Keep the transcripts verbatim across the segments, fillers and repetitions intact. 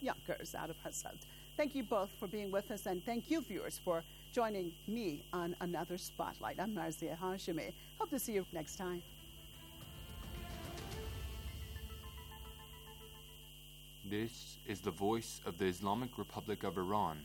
Yonkers out of Hasselt. Thank you both for being with us, and thank you, viewers, for joining me on another Spotlight. I'm Marzia Hashemi. Hope to see you next time. This is the voice of the Islamic Republic of Iran.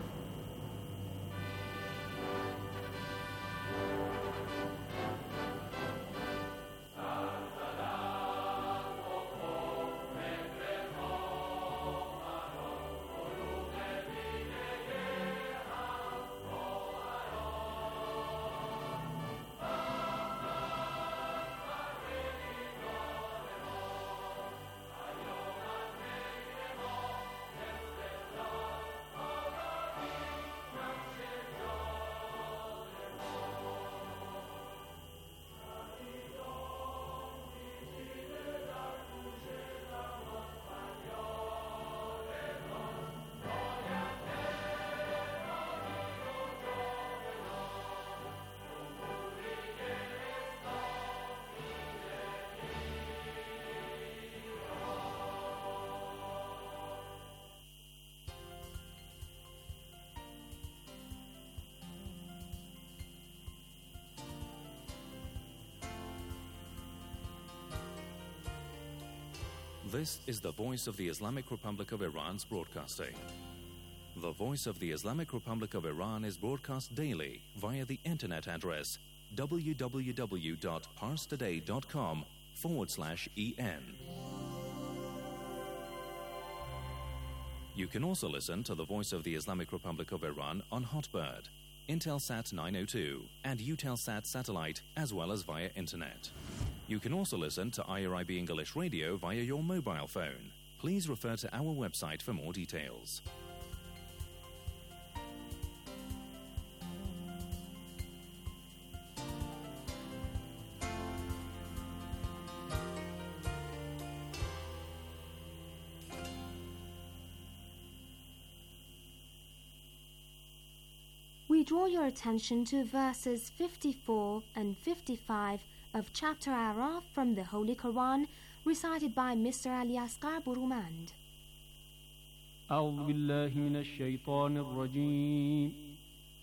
This is the Voice of the Islamic Republic of Iran's broadcasting. The Voice of the Islamic Republic of Iran is broadcast daily via the internet address www.parstoday.com forward slash en. You can also listen to the Voice of the Islamic Republic of Iran on Hotbird, Intelsat nine oh two, and Eutelsat satellite, as well as via internet. You can also listen to I R I B English Radio via your mobile phone. Please refer to our website for more details. We draw your attention to verses fifty-four and fifty-five of chapter Araf from the Holy Quran, recited by Mister Ali Asghar Burumand. أعوذ بالله من الشيطان الرجيم.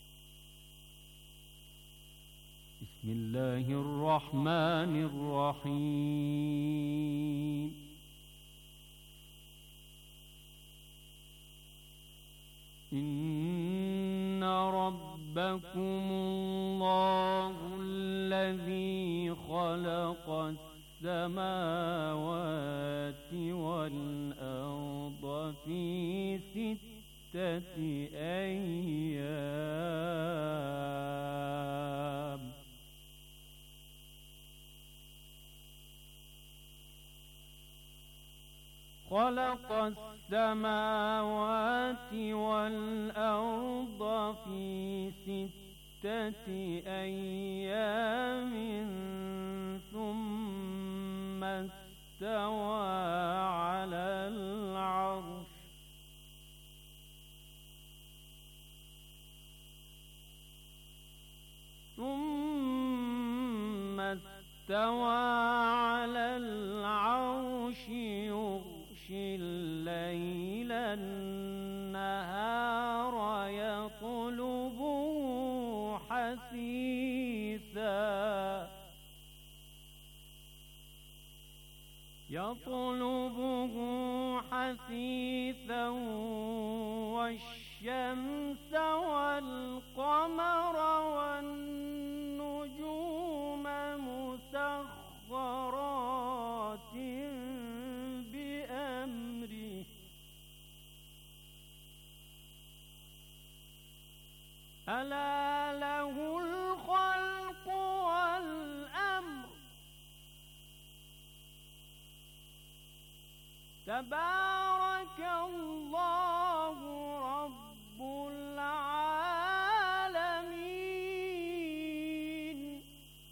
بسم الله الرحمن الرحيم. إن ربكم الله الذي خلق السماوات والأرض في ستة أيام خلق السماوات والأرض في ستة أيام ثم استوى على العرش ثم استوى على العرش يغشي الليل النهار يطلبه حثيثا يطلبه حثيثا والشمس والقمر والنجوم مسخرات بأمره ألا له الخلق والأمر تبارك الله رب العالمين.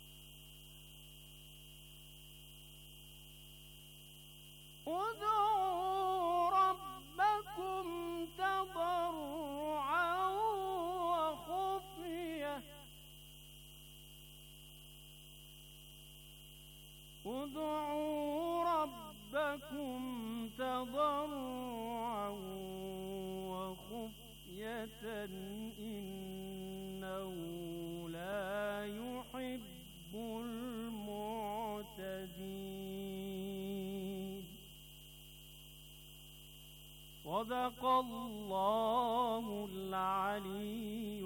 ادعوا ربكم تضرعا وخفية ادعوا ربكم تضرعا إنه لا يحب المعتدين. صدق الله العلي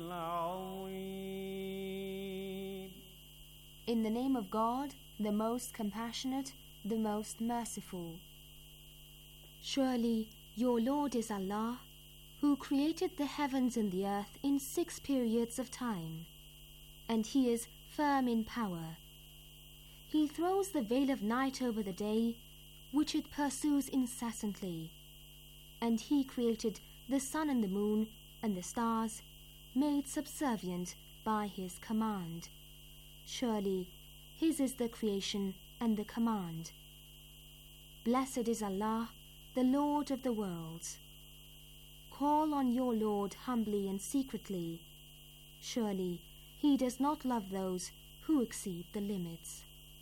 العظيم. In the name of God, the most compassionate, the most merciful. Surely your Lord is Allah, who created the heavens and the earth in six periods of time, and He is firm in power. He throws the veil of night over the day, which it pursues incessantly, and He created the sun and the moon and the stars, made subservient by His command. Surely His is the creation and the command. Blessed is Allah, the Lord of the worlds. Call on your Lord humbly and secretly. Surely He does not love those who exceed the limits.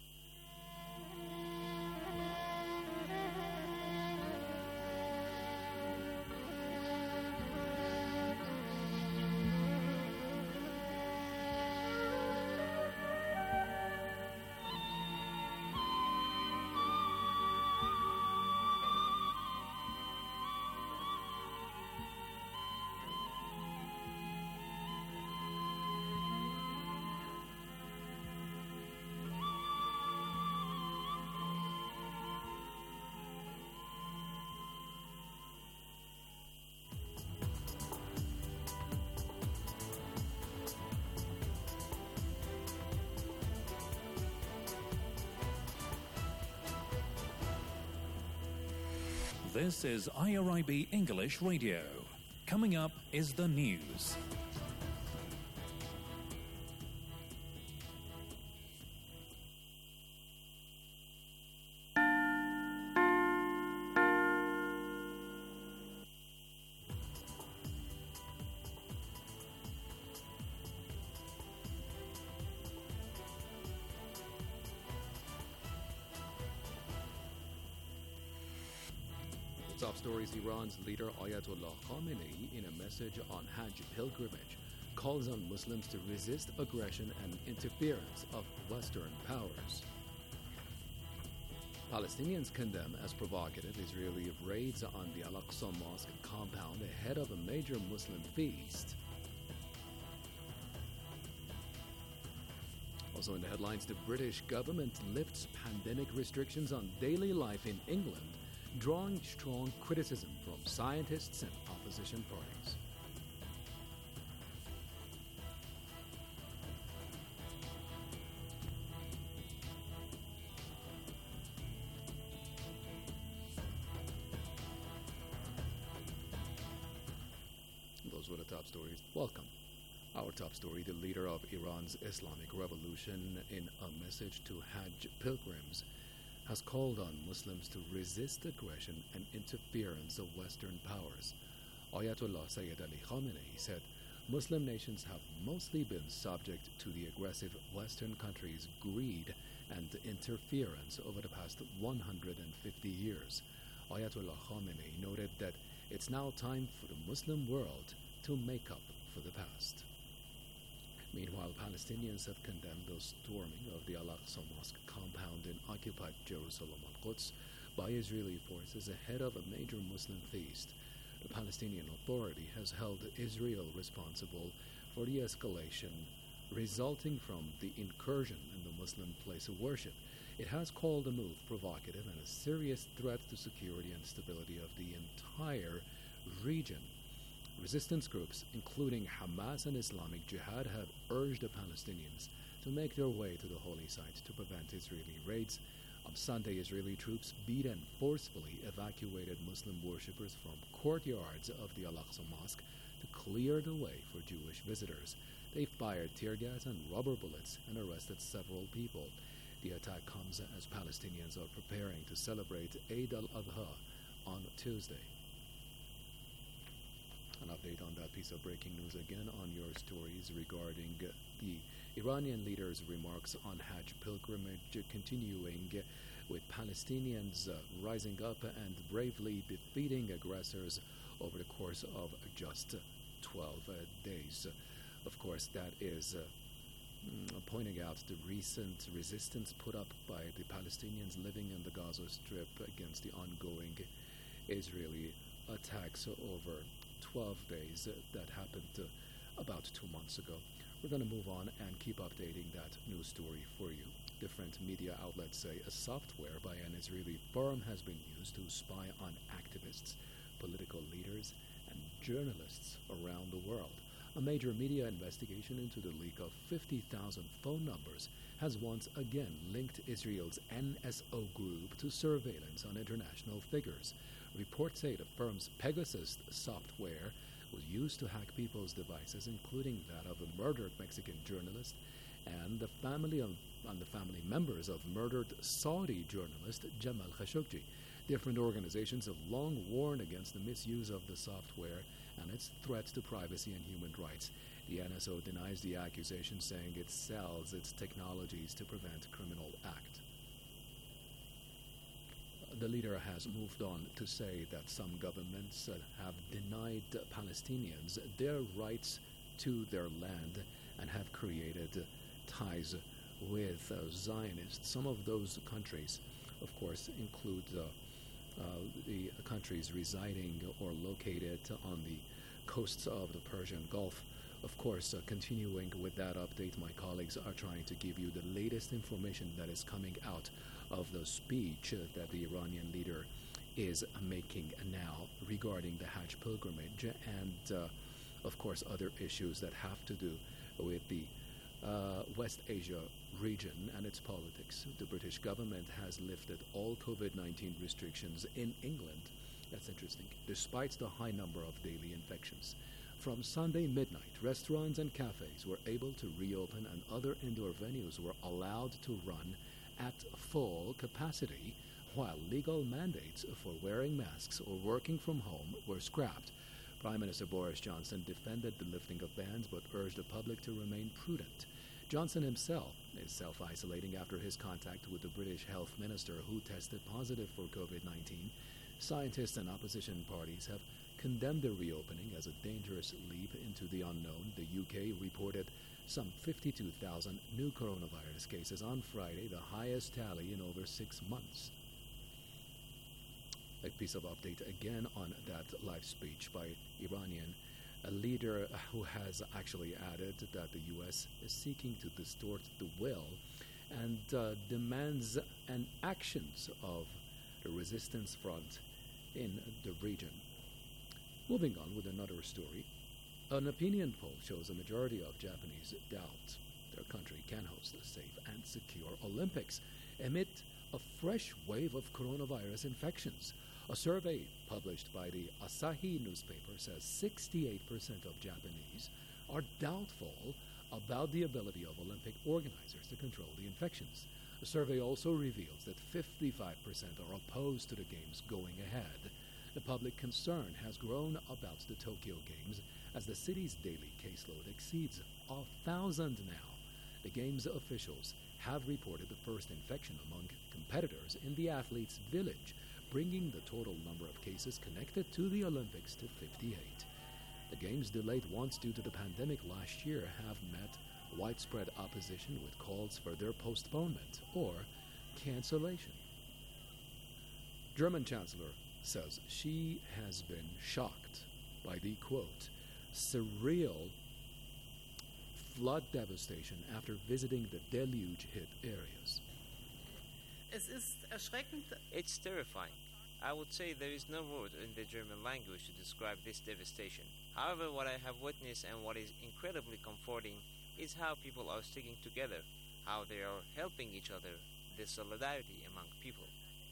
This is I R I B English Radio. Coming up is the news. Top stories: Iran's leader Ayatollah Khamenei, in a message on Hajj pilgrimage, calls on Muslims to resist aggression and interference of Western powers. Palestinians condemn as provocative Israeli raids on the Al-Aqsa Mosque compound ahead of a major Muslim feast. Also in the headlines, the British government lifts pandemic restrictions on daily life in England, drawing strong criticism from scientists and opposition parties. Those were the top stories. Welcome. Our top story: the leader of Iran's Islamic Revolution, in a message to Hajj pilgrims, has called on Muslims to resist aggression and interference of Western powers. Ayatollah Sayyid Ali Khamenei said Muslim nations have mostly been subject to the aggressive Western countries' greed and interference over the past one hundred fifty years. Ayatollah Khamenei noted that it's now time for the Muslim world to make up for the past. Meanwhile, Palestinians have condemned the storming of the Al-Aqsa Mosque compound in occupied Jerusalem al-Quds by Israeli forces ahead of a major Muslim feast. The Palestinian Authority has held Israel responsible for the escalation resulting from the incursion in the Muslim place of worship. It has called the move provocative and a serious threat to security and stability of the entire region. Resistance groups, including Hamas and Islamic Jihad, have urged the Palestinians to make their way to the holy site to prevent Israeli raids. On Sunday, Israeli troops beat and forcefully evacuated Muslim worshippers from courtyards of the Al-Aqsa Mosque to clear the way for Jewish visitors. They fired tear gas and rubber bullets and arrested several people. The attack comes as Palestinians are preparing to celebrate Eid al-Adha on Tuesday. An update on that piece of breaking news again on your stories regarding the Iranian leader's remarks on Hajj pilgrimage, continuing with Palestinians uh, rising up and bravely defeating aggressors over the course of just twelve uh, days. Of course, that is uh, mm, pointing out the recent resistance put up by the Palestinians living in the Gaza Strip against the ongoing Israeli attacks over twelve days uh, that happened uh, about two months ago. We're going to move on and keep updating that news story for you. Different media outlets say a software by an Israeli firm has been used to spy on activists, political leaders, and journalists around the world. A major media investigation into the leak of fifty thousand phone numbers has once again linked Israel's N S O group to surveillance on international figures. Reports say the firm's Pegasus software was used to hack people's devices, including that of a murdered Mexican journalist and the family of, and the family members of murdered Saudi journalist Jamal Khashoggi. Different organizations have long warned against the misuse of the software and its threats to privacy and human rights. The N S O denies the accusation, saying it sells its technologies to prevent criminal act. The leader has moved on to say that some governments uh, have denied uh, Palestinians their rights to their land and have created uh, ties with uh, Zionists. Some of those countries, of course, include uh, uh, the countries residing or located on the coasts of the Persian Gulf. Of course, uh, continuing with that update, my colleagues are trying to give you the latest information that is coming out of the speech uh, that the Iranian leader is uh, making now regarding the Hajj pilgrimage and, uh, of course, other issues that have to do with the uh, West Asia region and its politics. The British government has lifted all COVID nineteen restrictions in England. That's interesting, despite the high number of daily infections. From Sunday midnight, restaurants and cafes were able to reopen and other indoor venues were allowed to run at full capacity, while legal mandates for wearing masks or working from home were scrapped. Prime Minister Boris Johnson defended the lifting of bans but urged the public to remain prudent. Johnson himself is self-isolating after his contact with the British Health Minister, who tested positive for COVID nineteen. Scientists and opposition parties have condemned the reopening as a dangerous leap into the unknown. The U K reported some fifty-two thousand new coronavirus cases on Friday, the highest tally in over six months. A piece of update again on that live speech by Iranian, a leader who has actually added that the U S is seeking to distort the will and uh, demands an actions of the resistance front in the region. Moving on with another story, an opinion poll shows a majority of Japanese doubt their country can host a safe and secure Olympics amid a fresh wave of coronavirus infections. A survey published by the Asahi newspaper says sixty-eight percent of Japanese are doubtful about the ability of Olympic organizers to control the infections. The survey also reveals that fifty-five percent are opposed to the Games going ahead. The public concern has grown about the Tokyo Games as the city's daily caseload exceeds a thousand now. The Games officials have reported the first infection among competitors in the athletes' village, bringing the total number of cases connected to the Olympics to fifty-eight. The Games, delayed once due to the pandemic last year, have met widespread opposition with calls for their postponement or cancellation. German Chancellor says she has been shocked by the, quote, surreal flood devastation after visiting the deluge-hit areas. Es ist erschreckend. It's terrifying. I would say there is no word in the German language to describe this devastation. However, what I have witnessed and what is incredibly comforting is how people are sticking together, how they are helping each other, the solidarity among people.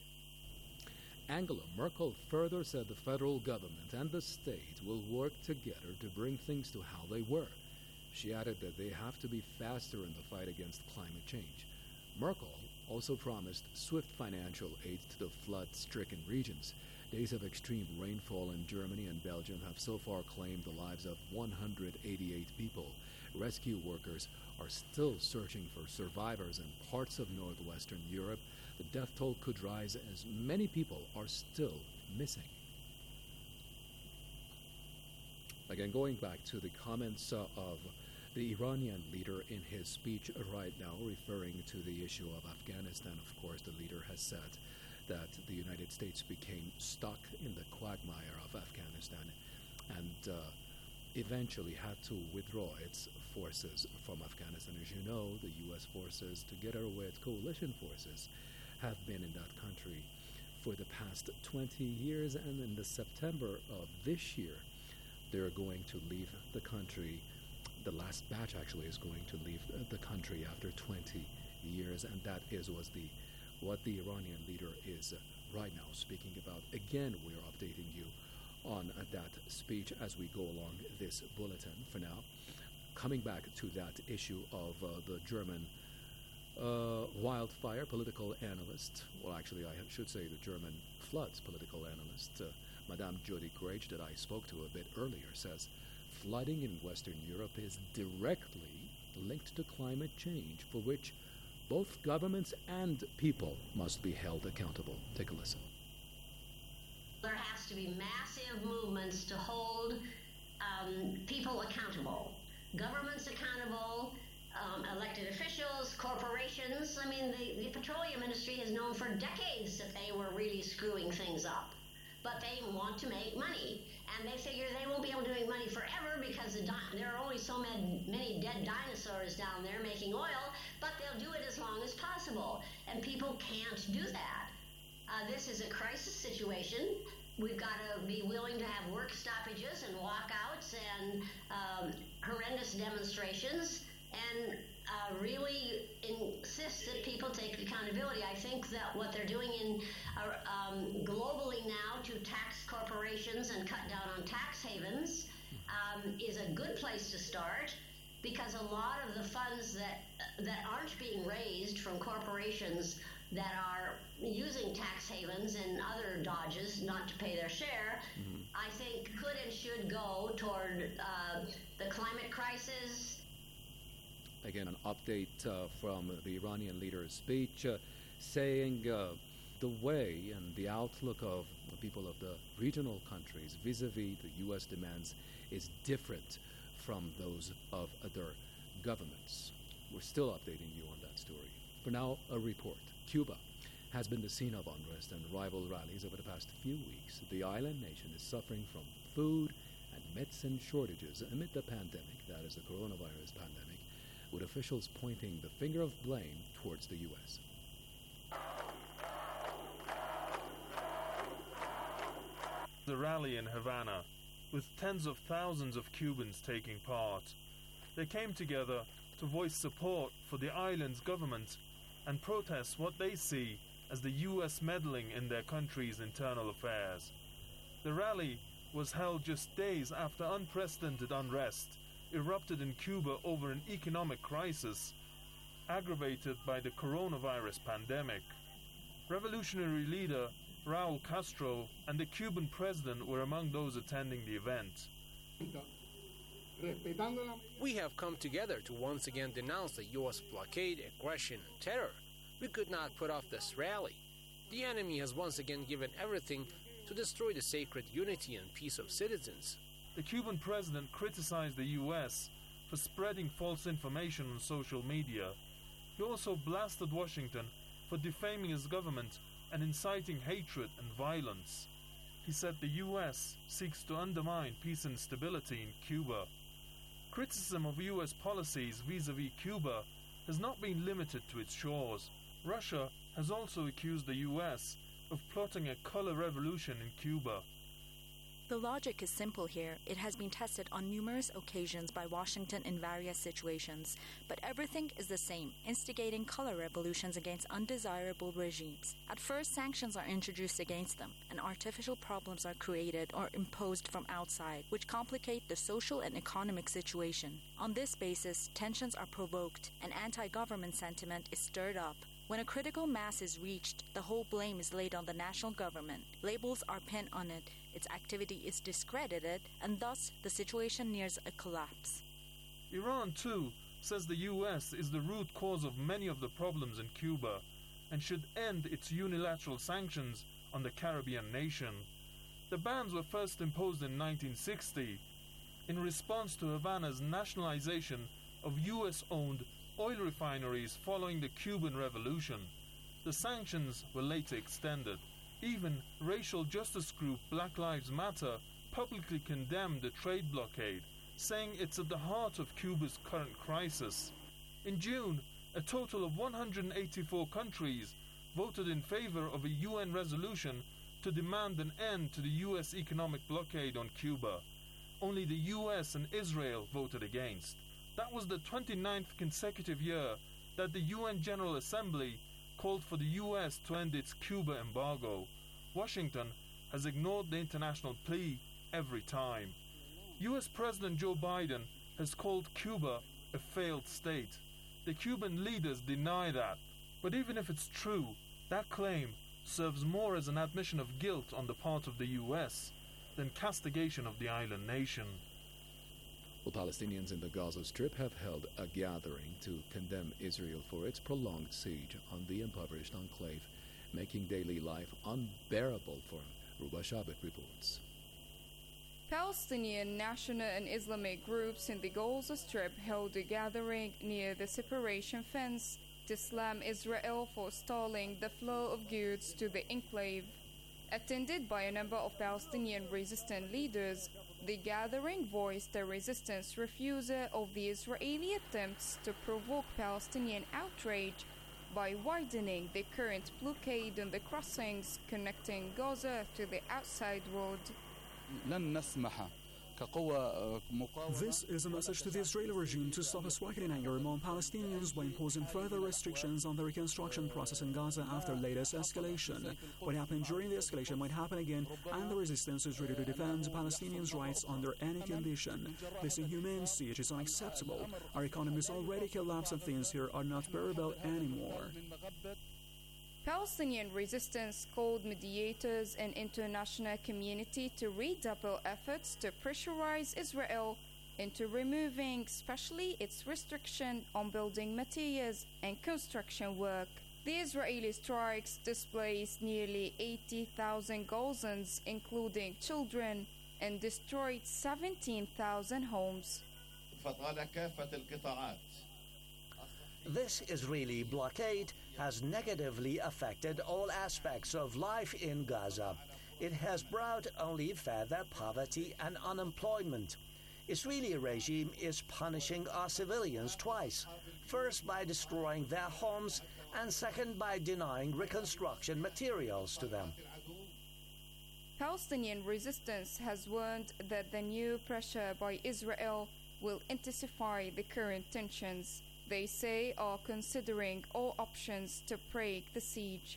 Angela Merkel further said the federal government and the state will work together to bring things to how they were. She added that they have to be faster in the fight against climate change. Merkel also promised swift financial aid to the flood-stricken regions. Days of extreme rainfall in Germany and Belgium have so far claimed the lives of one hundred eighty-eight people. Rescue workers are still searching for survivors in parts of northwestern Europe. The death toll could rise as many people are still missing. Again, going back to the comments uh, of the Iranian leader in his speech right now, referring to the issue of Afghanistan, of course, the leader has said that the United States became stuck in the quagmire of Afghanistan and uh, eventually had to withdraw its forces from Afghanistan. As you know, the U S forces, together with coalition forces, have been in that country for the past twenty years, and in the September of this year, they're going to leave the country. The last batch actually is going to leave the country after twenty years, and that is was the what the Iranian leader is uh, right now speaking about. Again, we're updating you on uh, that speech as we go along this bulletin. For now, coming back to that issue of uh, the German uh, wildfire political analyst, well, actually, I should say the German floods political analyst, uh, Madame Jody Grage, that I spoke to a bit earlier, says flooding in Western Europe is directly linked to climate change, for which both governments and people must be held accountable. Take a listen. There has to be massive movements to hold um, people accountable. Governments accountable, um, elected officials, corporations. I mean, the, the petroleum industry has known for decades that they were really screwing things up. But they want to make money, and they figure they won't be able to make money forever because the di- there are only so many, many dead dinosaurs down there making oil, but they'll do it as long as possible, and people can't do that. Uh, this is a crisis situation. We've got to be willing to have work stoppages and walkouts and um, horrendous demonstrations, and uh, really insist that people take accountability. I think that what they're doing in uh, um, globally now to tax corporations and cut down on tax havens um, is a good place to start, because a lot of the funds that that aren't being raised from corporations that are using tax havens and other dodges not to pay their share, mm-hmm. I think could and should go toward uh, the climate crisis. Again, an update uh, from the Iranian leader's speech uh, saying uh, the way and the outlook of the people of the regional countries vis-a-vis the U S demands is different from those of other governments. We're still updating you on that story. For now, a report. Cuba has been the scene of unrest and rival rallies over the past few weeks. The island nation is suffering from food and medicine shortages amid the pandemic, that is the coronavirus pandemic, with officials pointing the finger of blame towards the U S. The rally in Havana, with tens of thousands of Cubans taking part. They came together to voice support for the island's government and protest what they see as the U S meddling in their country's internal affairs. The rally was held just days after unprecedented unrest erupted in Cuba over an economic crisis aggravated by the coronavirus pandemic. Revolutionary leader Raul Castro and the Cuban president were among those attending the event. We have come together to once again denounce the U S blockade, aggression, and terror. We could not put off this rally. The enemy has once again given everything to destroy the sacred unity and peace of citizens. The Cuban president criticized the U S for spreading false information on social media. He also blasted Washington for defaming his government and inciting hatred and violence. He said the U S seeks to undermine peace and stability in Cuba. Criticism of U S policies vis-a-vis Cuba has not been limited to its shores. Russia has also accused the U S of plotting a color revolution in Cuba. The logic is simple here. It has been tested on numerous occasions by Washington in various situations, but everything is the same, instigating color revolutions against undesirable regimes. At first, sanctions are introduced against them, and artificial problems are created or imposed from outside, which complicate the social and economic situation. On this basis, tensions are provoked, and anti-government sentiment is stirred up. When a critical mass is reached, the whole blame is laid on the national government. Labels are pinned on it, its activity is discredited, and thus the situation nears a collapse. Iran, too, says the U S is the root cause of many of the problems in Cuba and should end its unilateral sanctions on the Caribbean nation. The bans were first imposed in nineteen sixty. in response to Havana's nationalization of U S-owned oil refineries following the Cuban Revolution. The sanctions were later extended. Even racial justice group Black Lives Matter publicly condemned the trade blockade, saying it's at the heart of Cuba's current crisis. In June, a total of one hundred eighty-four countries voted in favor of a U N resolution to demand an end to the U S economic blockade on Cuba. Only the U S and Israel voted against. That was the twenty-ninth consecutive year that the U N General Assembly called for the U S to end its Cuba embargo. Washington has ignored the international plea every time. U S President Joe Biden has called Cuba a failed state. The Cuban leaders deny that. But even if it's true, that claim serves more as an admission of guilt on the part of the U S than castigation of the island nation. Well, Palestinians in the Gaza Strip have held a gathering to condemn Israel for its prolonged siege on the impoverished enclave, making daily life unbearable for them. Ruba Shabbat reports. Palestinian national and Islamic groups in the Gaza Strip held a gathering near the separation fence to slam Israel for stalling the flow of goods to the enclave. Attended by a number of Palestinian resistance leaders, the gathering voiced the resistance refusal of the Israeli attempts to provoke Palestinian outrage by widening the current blockade on the crossings connecting Gaza to the outside world. This is a message to the Israeli regime to stop striking anger among Palestinians by imposing further restrictions on the reconstruction process in Gaza after latest escalation. What happened during the escalation might happen again, and the resistance is ready to defend Palestinians' rights under any condition. This inhumane siege is unacceptable. Our economy is already collapsed and things here are not bearable anymore. Palestinian resistance called mediators and international community to redouble efforts to pressurize Israel into removing especially its restriction on building materials and construction work. The Israeli strikes displaced nearly eighty thousand Gazans, including children, and destroyed seventeen thousand homes. This Israeli blockade has negatively affected all aspects of life in Gaza. It has brought only further poverty and unemployment. Israeli regime is punishing our civilians twice, first by destroying their homes and second by denying reconstruction materials to them. Palestinian resistance has warned that the new pressure by Israel will intensify the current tensions. They say are considering all options to break the siege.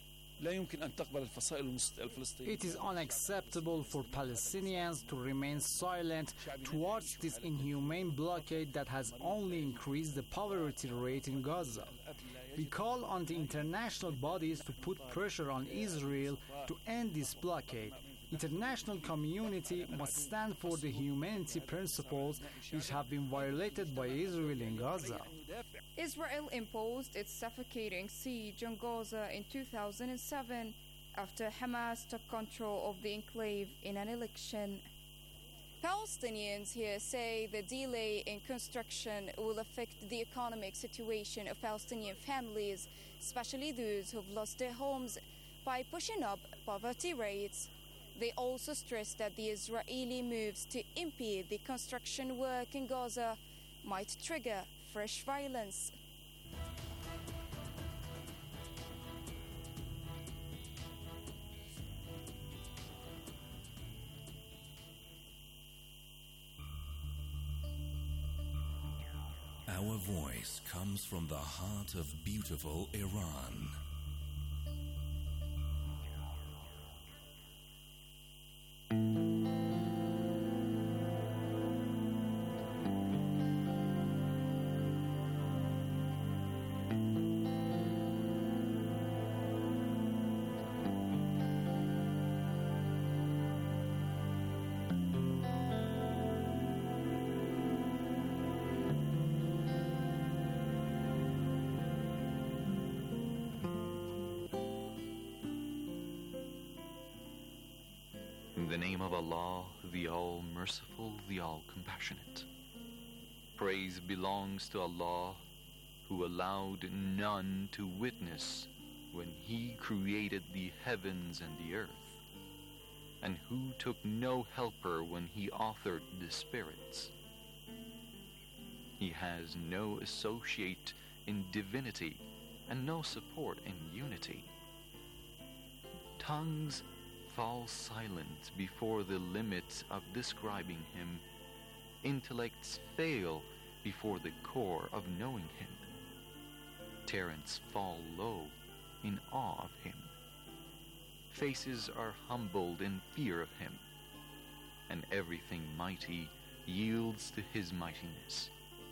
It is unacceptable for Palestinians to remain silent towards this inhumane blockade that has only increased the poverty rate in Gaza. We call on the international bodies to put pressure on Israel to end this blockade. International community must stand for the humanity principles which have been violated by Israel in Gaza. Israel imposed its suffocating siege on Gaza in two thousand seven after Hamas took control of the enclave in an election. Palestinians here say the delay in construction will affect the economic situation of Palestinian families, especially those who've lost their homes, by pushing up poverty rates. They also stress that the Israeli moves to impede the construction work in Gaza might trigger fresh violence. Our voice comes from the heart of beautiful Iran. In the name of Allah, the All-Merciful, the All-Compassionate. Praise belongs to Allah, who allowed none to witness when He created the heavens and the earth, and who took no helper when He authored the spirits. He has no associate in divinity and no support in unity. Tongues fall silent before the limits of describing Him. Intellects fail before the core of knowing Him. Parents fall low in awe of Him. Faces are humbled in fear of Him, and everything mighty yields to His mightiness.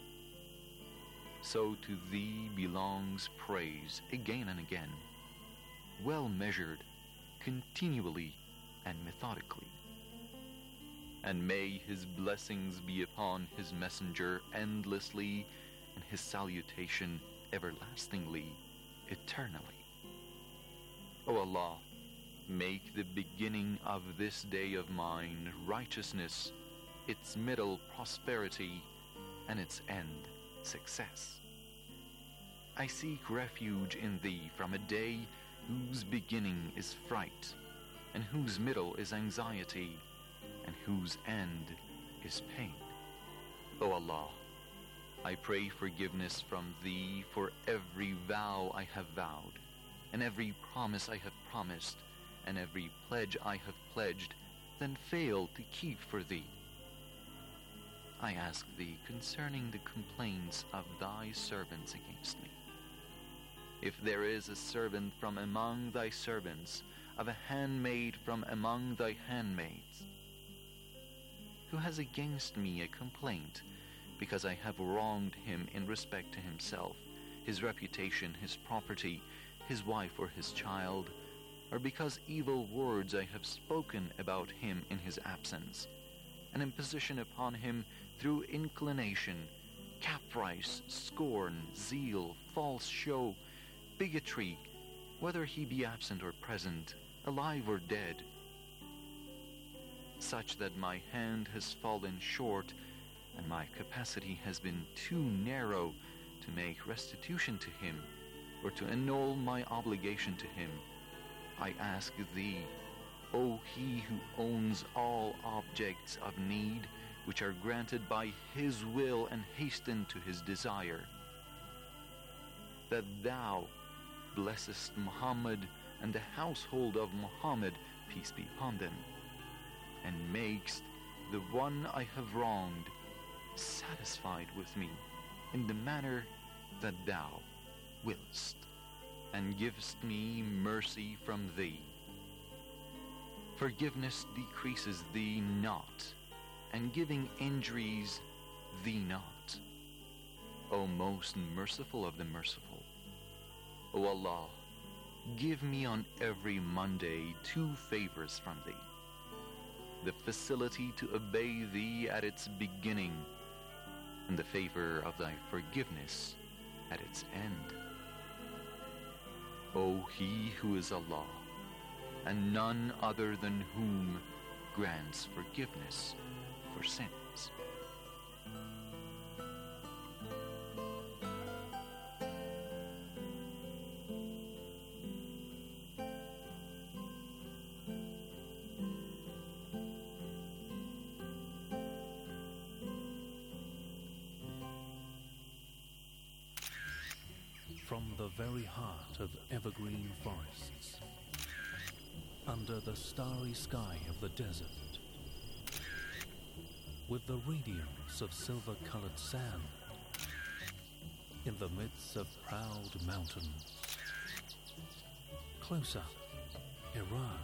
So to Thee belongs praise again and again, well measured, continually and methodically. And may His blessings be upon His messenger endlessly, and His salutation everlastingly, eternally. O Allah, make the beginning of this day of mine righteousness, its middle prosperity, and its end success. I seek refuge in Thee from a day whose beginning is fright, and whose middle is anxiety, and whose end is pain. O Allah, I pray forgiveness from Thee for every vow I have vowed, and every promise I have promised, and every pledge I have pledged, then failed to keep for Thee. I ask Thee concerning the complaints of Thy servants against me. If there is a servant from among Thy servants, of a handmaid from among Thy handmaids, who has against me a complaint, because I have wronged him in respect to himself, his reputation, his property, his wife or his child, or because evil words I have spoken about him in his absence, an imposition upon him through inclination, caprice, scorn, zeal, false show, bigotry, whether he be absent or present, alive or dead, such that my hand has fallen short and my capacity has been too narrow to make restitution to him or to annul my obligation to him, I ask Thee, O He who owns all objects of need, which are granted by His will and hasten to His desire, that Thou blessest Muhammad and the household of Muhammad, peace be upon them, and makest the one I have wronged satisfied with me in the manner that Thou willst, and givest me mercy from Thee. Forgiveness decreases Thee not, and giving injuries Thee not. O most merciful of the merciful, O Allah, give me on every Monday two favors from Thee: the facility to obey Thee at its beginning, and the favor of Thy forgiveness at its end. O He who is Allah, and none other than whom grants forgiveness for sins. From the very heart of evergreen forests, under the starry sky of the desert, with the radiance of silver-colored sand, in the midst of proud mountains, close up, Iran.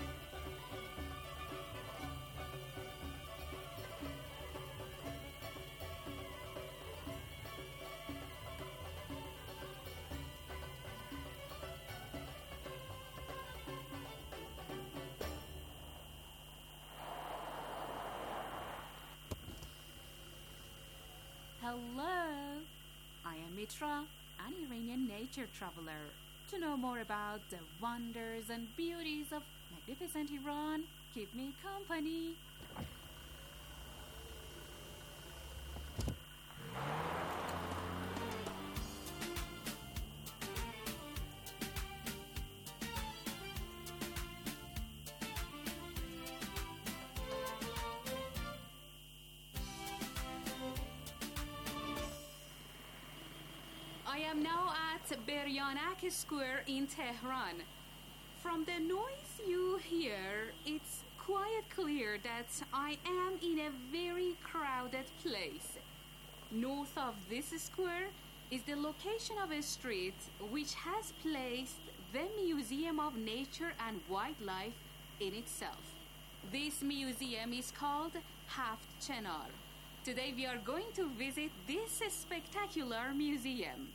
Hello, I am Mitra, an Iranian nature traveler. To know more about the wonders and beauties of magnificent Iran, keep me company. I am now at Beryanak Square in Tehran. From the noise you hear, it's quite clear that I am in a very crowded place. North of this square is the location of a street which has placed the Museum of Nature and Wildlife in itself. This museum is called Haft Chenar. Today we are going to visit this spectacular museum.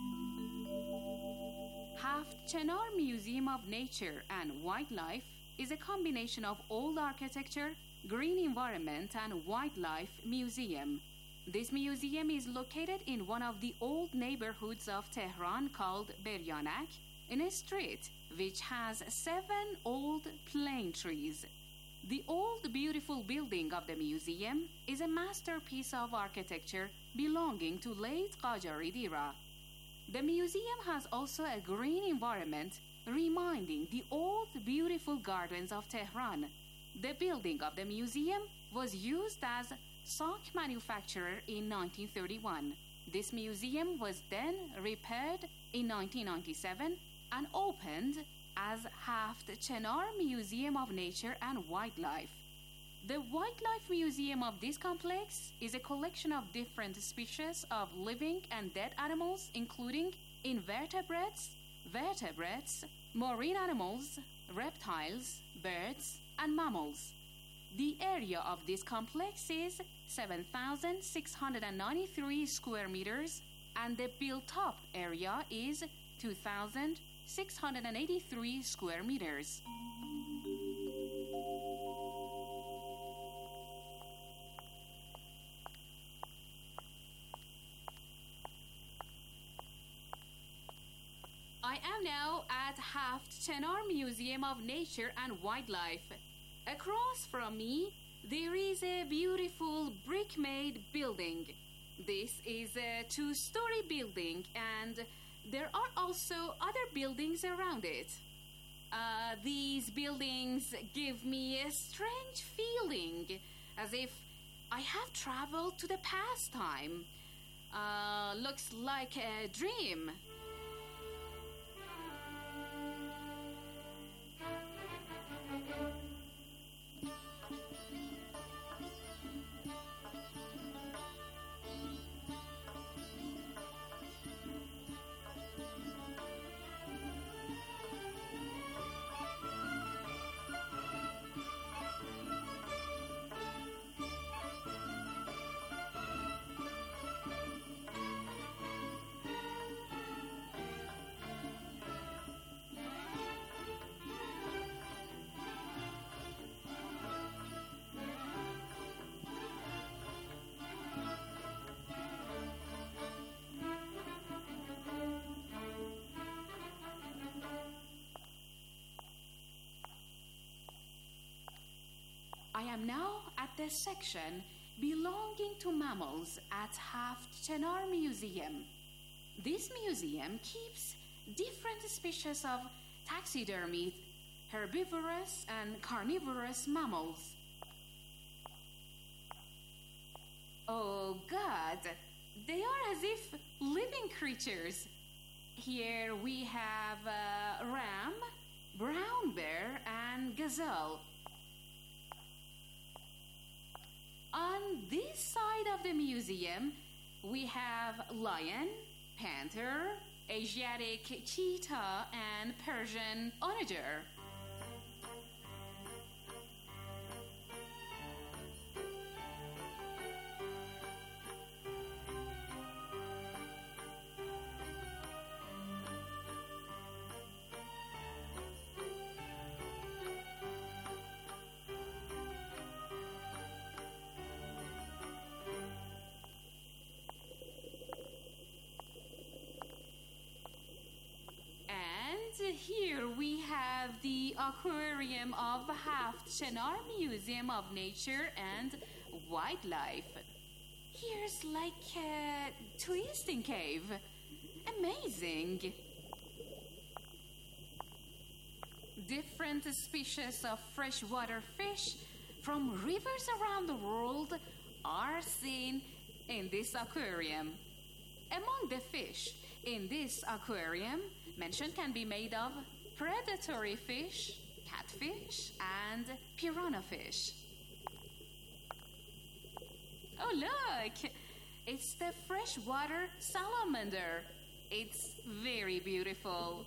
Haft Chenar Museum of Nature and Wildlife is a combination of old architecture, green environment, and wildlife museum. This museum is located in one of the old neighborhoods of Tehran called Beryanak, in a street which has seven old plane trees. The old beautiful building of the museum is a masterpiece of architecture belonging to late Qajari Dira. The museum has also a green environment reminding the old beautiful gardens of Tehran. The building of the museum was used as sock manufacturer in nineteen thirty-one. This museum was then repaired in nineteen ninety-seven and opened as Haft Chenar Museum of Nature and Wildlife. The Wildlife Museum of this complex is a collection of different species of living and dead animals, including invertebrates, vertebrates, marine animals, reptiles, birds, and mammals. The area of this complex is seven thousand six hundred ninety-three square meters, and the built-up area is two thousand six hundred eighty-three square meters. I am now at Haft Chenar Museum of Nature and Wildlife. Across from me, there is a beautiful brick-made building. This is a two-story building, and there are also other buildings around it. Uh, these buildings give me a strange feeling, as if I have traveled to the past time. Uh, looks like a dream. I am now at the section belonging to mammals at Haft Chenar Museum. This museum keeps different species of taxidermied, herbivorous, and carnivorous mammals. Oh God, they are as if living creatures. Here we have a ram, brown bear, and gazelle. On this side of the museum, we have lion, panther, Asiatic cheetah, and Persian onager. Here we have the aquarium of Haft Chenar Museum of Nature and Wildlife. Here's like a twisting cave. Amazing. Different species of freshwater fish from rivers around the world are seen in this aquarium. Among the fish, In this aquarium, mention can be made of predatory fish, catfish, and piranha fish. Oh, look! It's the freshwater salamander. It's very beautiful.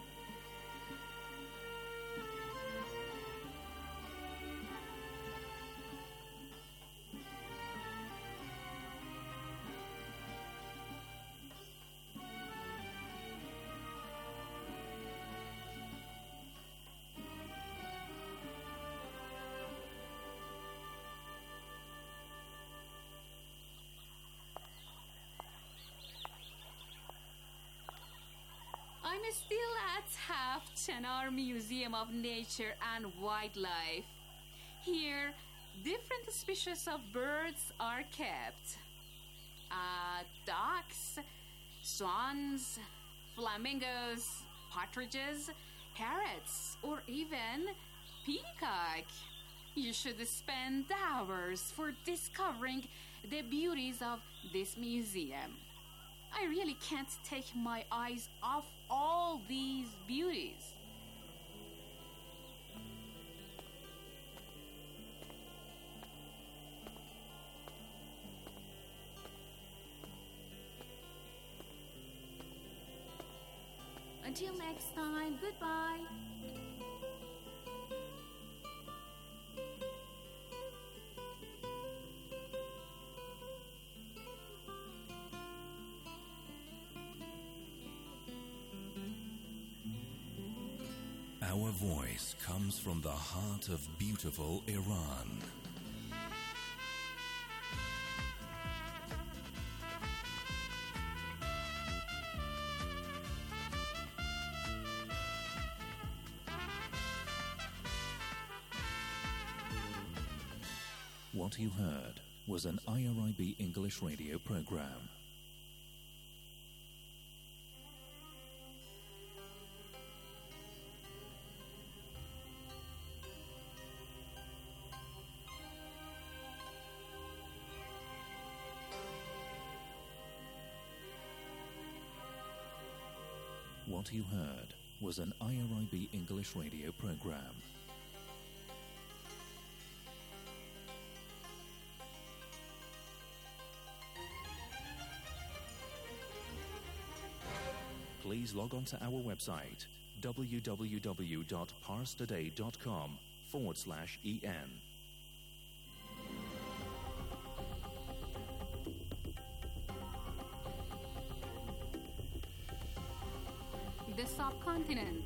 I'm still at Half Chenar Museum of Nature and Wildlife. Here, different species of birds are kept. Uh, ducks, swans, flamingos, partridges, parrots, or even peacock. You should spend hours for discovering the beauties of this museum. I really can't take my eyes off all these beauties. Until next time, goodbye. Our voice comes from the heart of beautiful Iran. What you heard was an I R I B English radio program. What you heard was an I R I B English radio program. Please log on to our website w w w dot pars today dot com forward slash en. The subcontinent.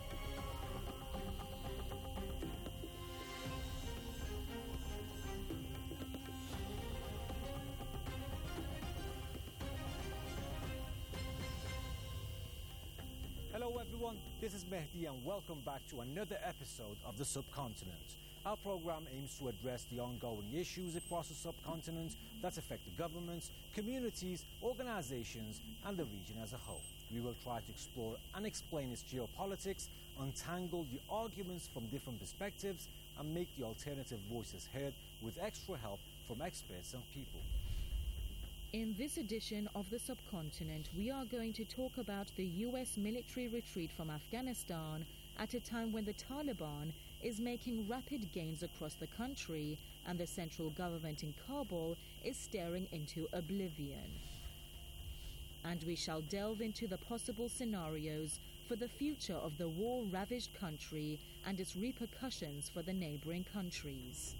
Hello everyone, this is Mehdi and welcome back to another episode of The Subcontinent. Our program aims to address the ongoing issues across the subcontinent that affect the governments, communities, organizations and the region as a whole. We will try to explore and explain its geopolitics, untangle the arguments from different perspectives and make the alternative voices heard with extra help from experts and people. In this edition of The Subcontinent, we are going to talk about the U S military retreat from Afghanistan at a time when the Taliban is making rapid gains across the country and the central government in Kabul is staring into oblivion. And we shall delve into the possible scenarios for the future of the war-ravaged country and its repercussions for the neighboring countries.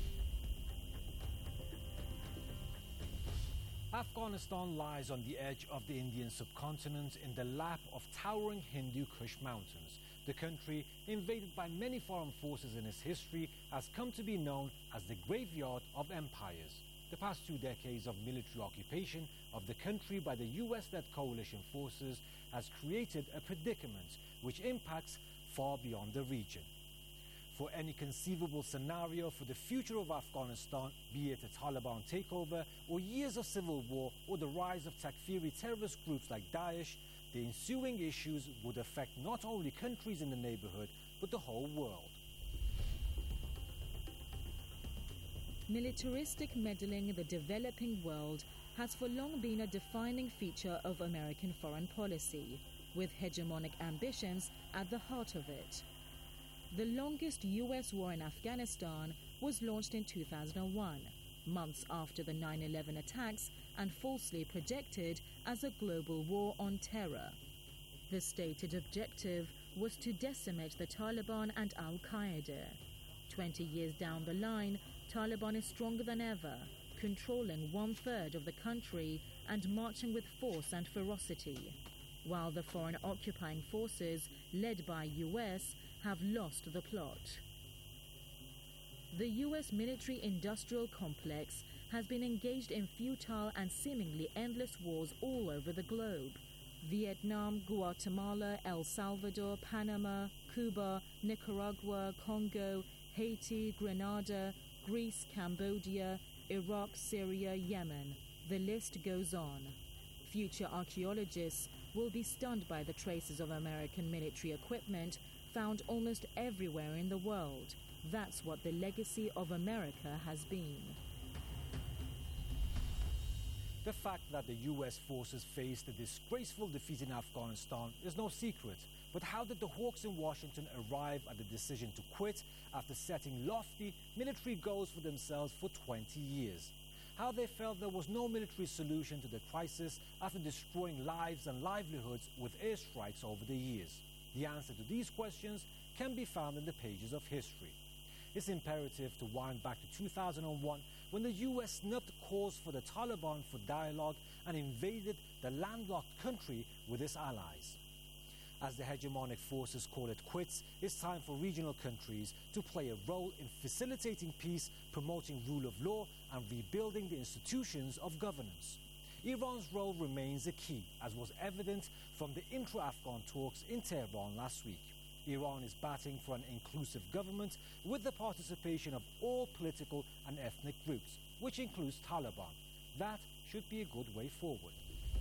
Afghanistan lies on the edge of the Indian subcontinent in the lap of towering Hindu Kush mountains. The country, invaded by many foreign forces in its history, has come to be known as the graveyard of empires. The past two decades of military occupation of the country by the U S-led coalition forces has created a predicament which impacts far beyond the region. For any conceivable scenario for the future of Afghanistan, be it a Taliban takeover or years of civil war or the rise of Takfiri terrorist groups like Daesh, the ensuing issues would affect not only countries in the neighborhood but the whole world. militaristic meddling in the developing world has for long been a defining feature of American foreign policy, with hegemonic ambitions at the heart of it. The longest U S war in Afghanistan was launched in two thousand one, months after the nine eleven attacks, and falsely projected as a global war on terror. The stated objective was to decimate the Taliban and Al-Qaeda. Twenty years down the line, Taliban is stronger than ever, controlling one-third of the country and marching with force and ferocity, while the foreign occupying forces, led by U S, have lost the plot. The U S military-industrial complex has been engaged in futile and seemingly endless wars all over the globe. Vietnam, Guatemala, El Salvador, Panama, Cuba, Nicaragua, Congo, Haiti, Grenada, Greece, Cambodia, Iraq, Syria, Yemen. The list goes on. Future archaeologists will be stunned by the traces of American military equipment found almost everywhere in the world. That's what the legacy of America has been. The fact that the U S forces faced a disgraceful defeat in Afghanistan is no secret. But how did the hawks in Washington arrive at the decision to quit after setting lofty military goals for themselves for twenty years? How they felt there was no military solution to the crisis after destroying lives and livelihoods with airstrikes over the years? The answer to these questions can be found in the pages of history. It's imperative to wind back to two thousand one, when the U S snubbed calls for the Taliban for dialogue and invaded the landlocked country with its allies. As the hegemonic forces call it quits, it's time for regional countries to play a role in facilitating peace, promoting rule of law, and rebuilding the institutions of governance. Iran's role remains a key, as was evident from the intra-Afghan talks in Tehran last week. Iran is batting for an inclusive government with the participation of all political and ethnic groups, which includes Taliban. That should be a good way forward.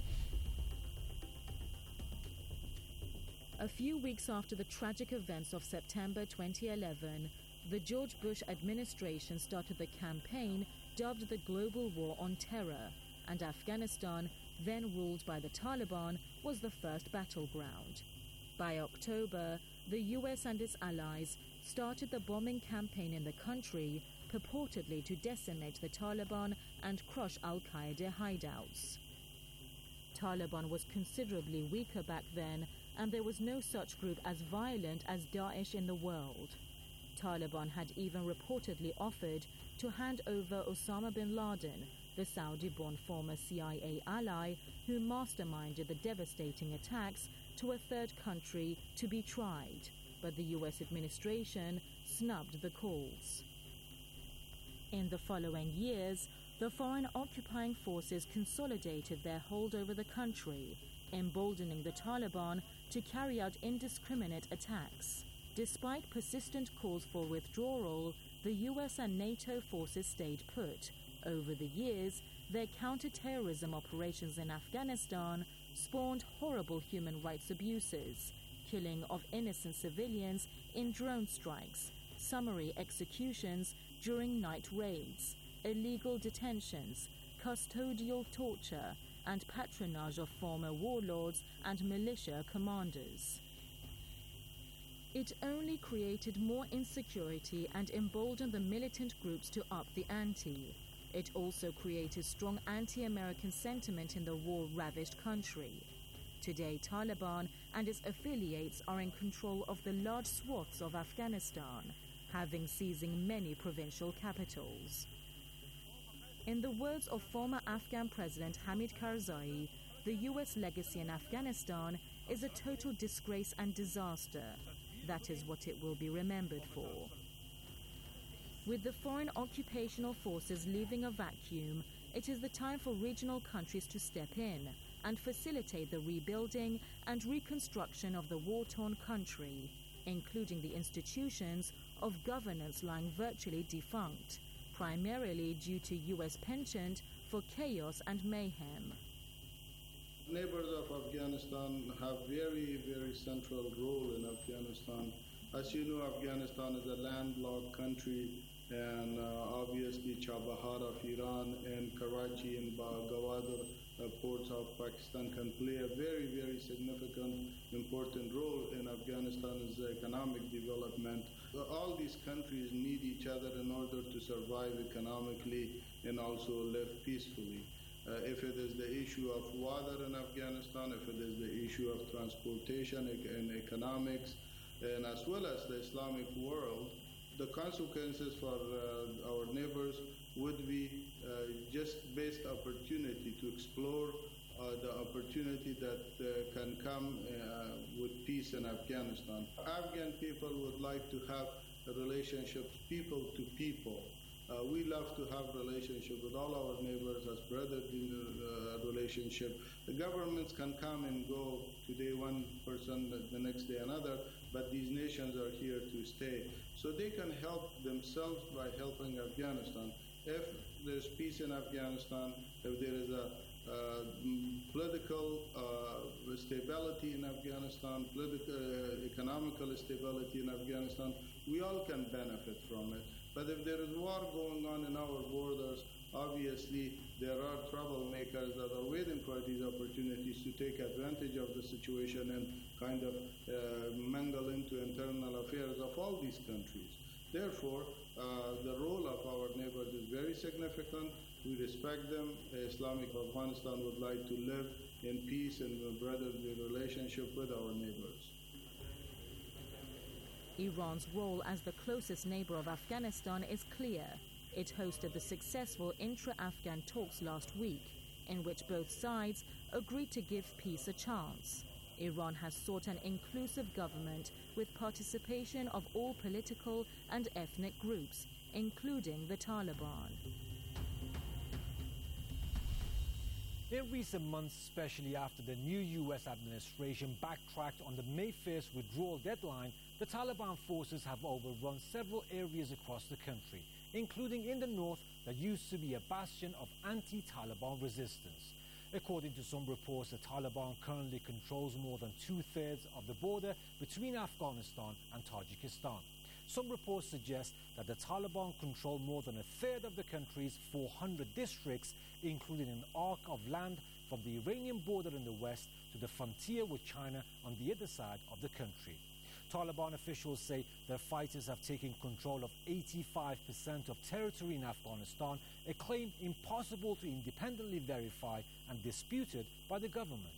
A few weeks after the tragic events of September twenty eleven, the George Bush administration started the campaign dubbed the Global War on Terror, and Afghanistan, then ruled by the Taliban, was the first battleground. By October, the U S and its allies started the bombing campaign in the country, purportedly to decimate the Taliban and crush Al-Qaeda hideouts. Taliban was considerably weaker back then, and there was no such group as violent as Daesh in the world. Taliban had even reportedly offered to hand over Osama bin Laden, the Saudi-born former C I A ally who masterminded the devastating attacks, to a third country to be tried, but the U S administration snubbed the calls. In the following years, the foreign occupying forces consolidated their hold over the country, emboldening the Taliban to carry out indiscriminate attacks. Despite persistent calls for withdrawal, the U S and NATO forces stayed put. Over the years, their counter-terrorism operations in Afghanistan spawned horrible human rights abuses, killing of innocent civilians in drone strikes, summary executions during night raids, illegal detentions, custodial torture, and patronage of former warlords and militia commanders. It only created more insecurity and emboldened the militant groups to up the ante. It also created strong anti-American sentiment in the war-ravaged country. Today, Taliban and its affiliates are in control of the large swaths of Afghanistan, having seizing many provincial capitals. In the words of former Afghan President Hamid Karzai, the U S legacy in Afghanistan is a total disgrace and disaster. That is what it will be remembered for. With the foreign occupational forces leaving a vacuum, it is the time for regional countries to step in and facilitate the rebuilding and reconstruction of the war-torn country, including the institutions of governance lying virtually defunct, primarily due to U S penchant for chaos and mayhem. Neighbors of Afghanistan have very, very central role in Afghanistan. As you know, Afghanistan is a landlocked country and uh, obviously Chabahar of Iran and Karachi and Gawadar uh, ports of Pakistan can play a very, very significant, important role in Afghanistan's economic development. All these countries need each other in order to survive economically and also live peacefully. Uh, if it is the issue of water in Afghanistan, if it is the issue of transportation and economics, and as well as the Islamic world, the consequences for uh, our neighbors would be uh, just based opportunity to explore uh, the opportunity that uh, can come uh, with peace in Afghanistan. Afghan people would like to have relationships people to people. Uh, we love to have relationship with all our neighbors as brother uh, relationship. The governments can come and go, today one person, the next day another, but these nations are here to stay. So they can help themselves by helping Afghanistan. If there's peace in Afghanistan, if there is a uh, political uh, stability in Afghanistan, political, uh, economical stability in Afghanistan, we all can benefit from it. But if there is war going on in our borders, obviously there are troublemakers that are waiting for these opportunities to take advantage of the situation and kind of uh, mingle into internal affairs of all these countries. Therefore, uh, the role of our neighbors is very significant. We respect them. Islamic Afghanistan would like to live in peace and brotherly relationship with our neighbors. Iran's role as the closest neighbor of Afghanistan is clear. It hosted the successful intra-Afghan talks last week, in which both sides agreed to give peace a chance. Iran has sought an inclusive government with participation of all political and ethnic groups, including the Taliban. In recent months, especially after the new U S administration backtracked on the May first withdrawal deadline, the Taliban forces have overrun several areas across the country, including in the north that used to be a bastion of anti-Taliban resistance. According to some reports, the Taliban currently controls more than two-thirds of the border between Afghanistan and Tajikistan. Some reports suggest that the Taliban control more than a third of the country's four hundred districts, including an arc of land from the Iranian border in the west to the frontier with China on the other side of the country. Taliban officials say their fighters have taken control of eighty-five percent of territory in Afghanistan, a claim impossible to independently verify and disputed by the government.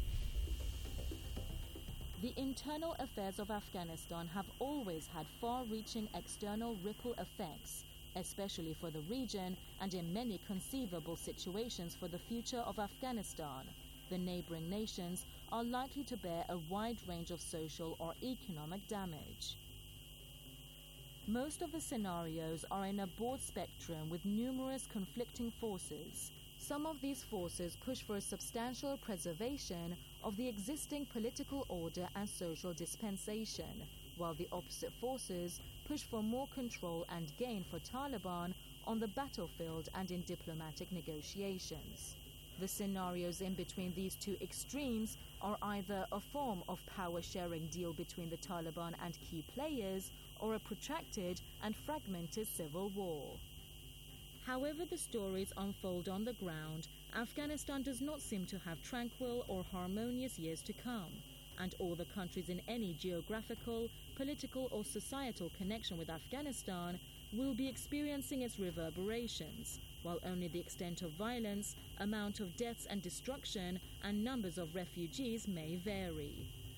The internal affairs of Afghanistan have always had far-reaching external ripple effects, especially for the region and in many conceivable situations for the future of Afghanistan. The neighboring nations are likely to bear a wide range of social or economic damage. Most of the scenarios are in a broad spectrum with numerous conflicting forces. Some of these forces push for a substantial preservation of the existing political order and social dispensation, while the opposite forces push for more control and gain for Taliban on the battlefield and in diplomatic negotiations. The scenarios in between these two extremes are either a form of power-sharing deal between the Taliban and key players, or a protracted and fragmented civil war. However the stories unfold on the ground, Afghanistan does not seem to have tranquil or harmonious years to come, and all the countries in any geographical, political or societal connection with Afghanistan will be experiencing its reverberations, while only the extent of violence, amount of deaths and destruction, and numbers of refugees may vary.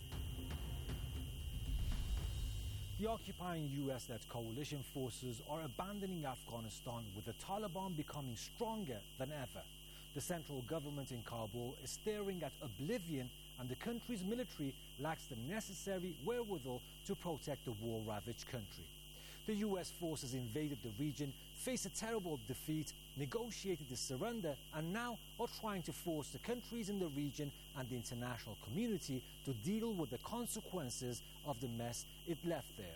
The occupying U S-led coalition forces are abandoning Afghanistan, with the Taliban becoming stronger than ever. The central government in Kabul is staring at oblivion, and the country's military lacks the necessary wherewithal to protect the war-ravaged country. The U S forces invaded the region, faced a terrible defeat, negotiated the surrender, and now are trying to force the countries in the region and the international community to deal with the consequences of the mess it left there.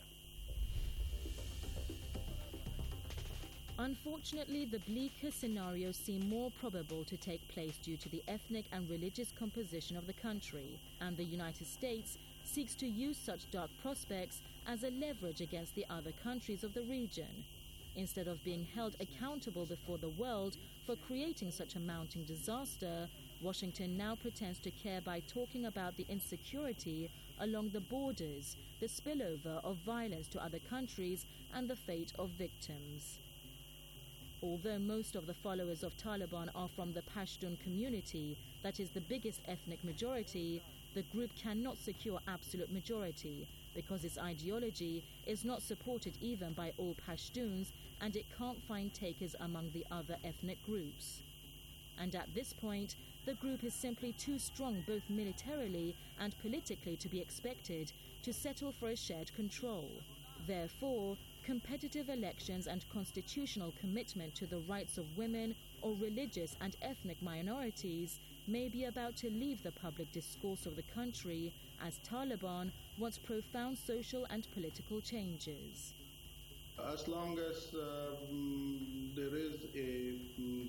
Unfortunately, the bleaker scenarios seem more probable to take place due to the ethnic and religious composition of the country, and the United States seeks to use such dark prospects as a leverage against the other countries of the region. Instead of being held accountable before the world for creating such a mounting disaster, Washington now pretends to care by talking about the insecurity along the borders, the spillover of violence to other countries, and the fate of victims. Although most of the followers of Taliban are from the Pashtun community, that is the biggest ethnic majority, the group cannot secure absolute majority because its ideology is not supported even by all Pashtuns, and it can't find takers among the other ethnic groups. And at this point, the group is simply too strong both militarily and politically to be expected to settle for a shared control. Therefore, competitive elections and constitutional commitment to the rights of women or religious and ethnic minorities may be about to leave the public discourse of the country as Taliban wants profound social and political changes. As long as uh, mm, there is a mm,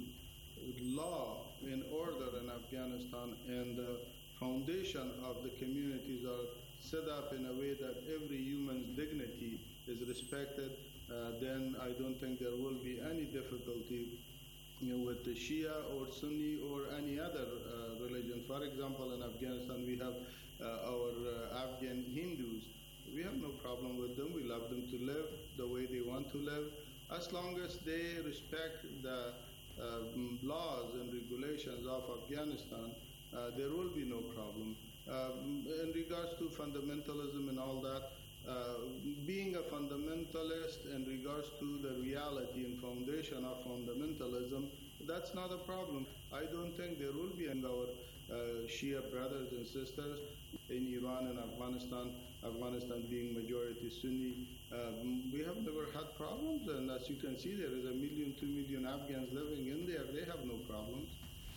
law in order in Afghanistan and the foundation of the communities are set up in a way that every human's dignity is respected, uh, then I don't think there will be any difficulty, you know, with the Shia or Sunni or any other uh, religion. For example, in Afghanistan, we have uh, our uh, Afghan Hindus. We have no problem with them. We love them to live the way they want to live, as long as they respect the uh, laws and regulations of Afghanistan. Uh, there will be no problem. Um, in regards to fundamentalism and all that, uh, being a fundamentalist in regards to the reality and foundation of fundamentalism, that's not a problem. I don't think there will be our uh, Shia brothers and sisters in Iran and Afghanistan, Afghanistan being majority Sunni. Um, we have never had problems, and as you can see, there is a million, two million Afghans living in there. They have no problems.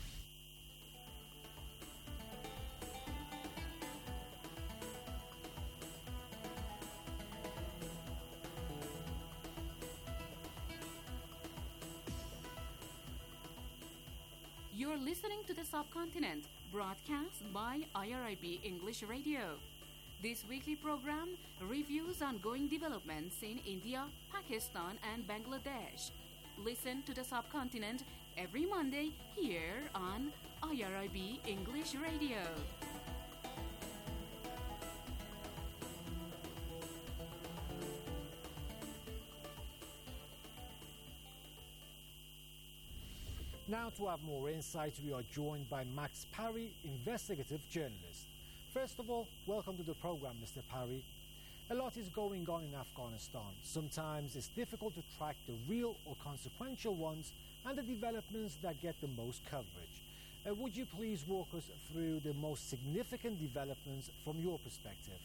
You're listening to The Subcontinent, broadcast by I R I B English Radio. This weekly program reviews ongoing developments in India, Pakistan, and Bangladesh. Listen to The Subcontinent every Monday here on I R I B English Radio. Now, to have more insights, we are joined by Max Parry, investigative journalist. First of all, welcome to the program, Mister Parry. A lot is going on in Afghanistan. Sometimes it's difficult to track the real or consequential ones and the developments that get the most coverage. Uh, would you please walk us through the most significant developments from your perspective?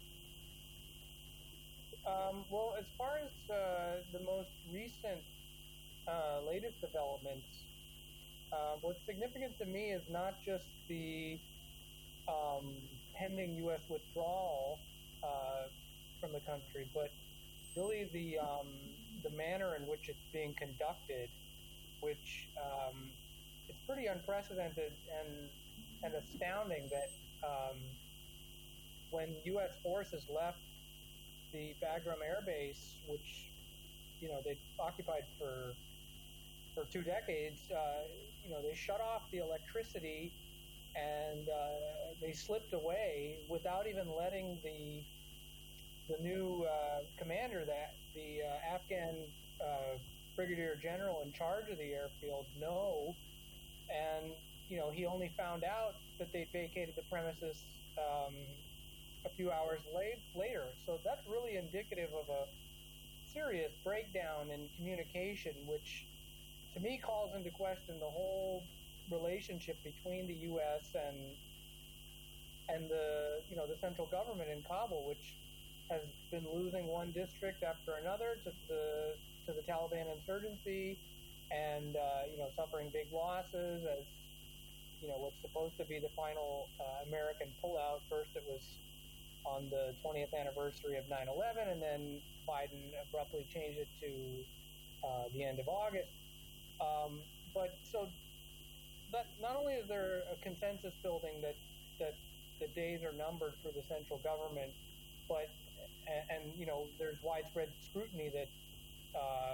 Um, well, as far as uh, the most recent, uh, latest developments, Uh, what's significant to me is not just the um, pending U S withdrawal uh, from the country, but really the um, the manner in which it's being conducted, which um, it's pretty unprecedented and and astounding that um, when U S forces left the Bagram Air Base, which you know they occupied for for two decades. Uh, You know, they shut off the electricity and uh, they slipped away without even letting the the new uh, commander, that the uh, Afghan uh, brigadier general in charge of the airfield, know. And you know, he only found out that they vacated the premises um, a few hours late, later. So that's really indicative of a serious breakdown in communication, which to me calls into question the whole relationship between the U S and and the you know the central government in Kabul, which has been losing one district after another to the to the Taliban insurgency, and uh, you know suffering big losses as you know what's supposed to be the final uh, American pullout. First it was on the twentieth anniversary of nine eleven, and then Biden abruptly changed it to uh, the end of August. Um, but so that not only is there a consensus building that, that the days are numbered for the central government, but and, and you know there's widespread scrutiny that uh,